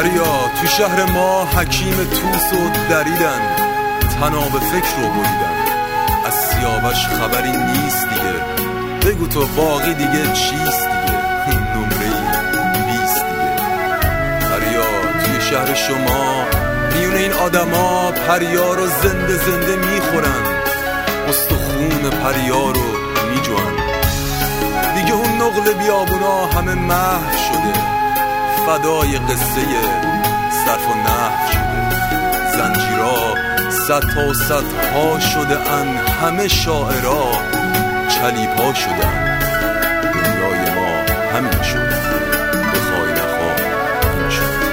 پریا تو شهر ما حکیم توس و دریدن، تناب فکر رو بریدن، از سیاوش خبری نیست دیگه. بگو تو باقی دیگه چیست دیگه؟ نمره 20 دیگه. پریا توی شهر شما میونه این آدما پریا رو زنده زنده میخورن، استخون پریا رو میجوان. دیگه اون نقل بیابونا همه محو شده، فدای قصه صرف و نحو شده. زنجیرها صد تا صدها شده ان، همه شاعرها چلیپا شده ان. دنیای ما همین شد، بخوای نخواه این شد.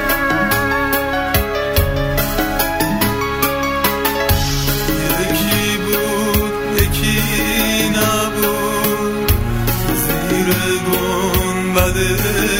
یکی بود یکی نبود، زیر گنبد